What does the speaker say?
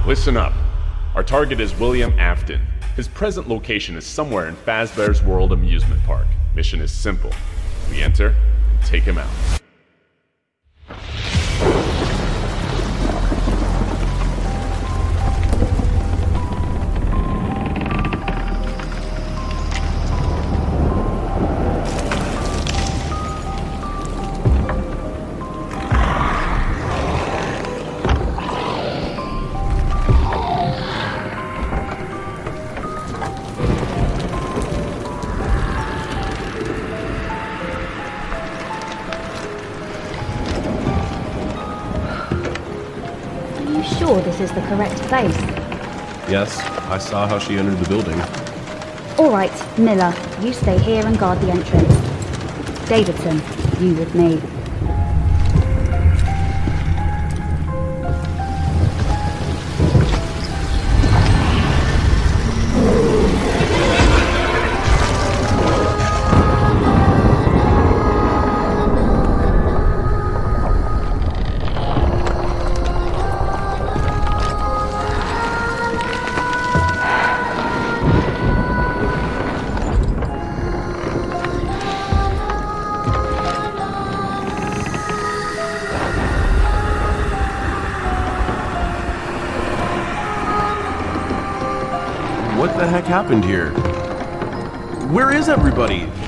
Listen up. Our target is William Afton. His present location is somewhere in Fazbear's World Amusement Park. Mission is simple. We enter and take him out. Sure this is the correct place? Yes, I saw how she entered the building. All right, Miller, you stay here and guard the entrance. Davidson, you with me. What the heck happened here? Where is everybody?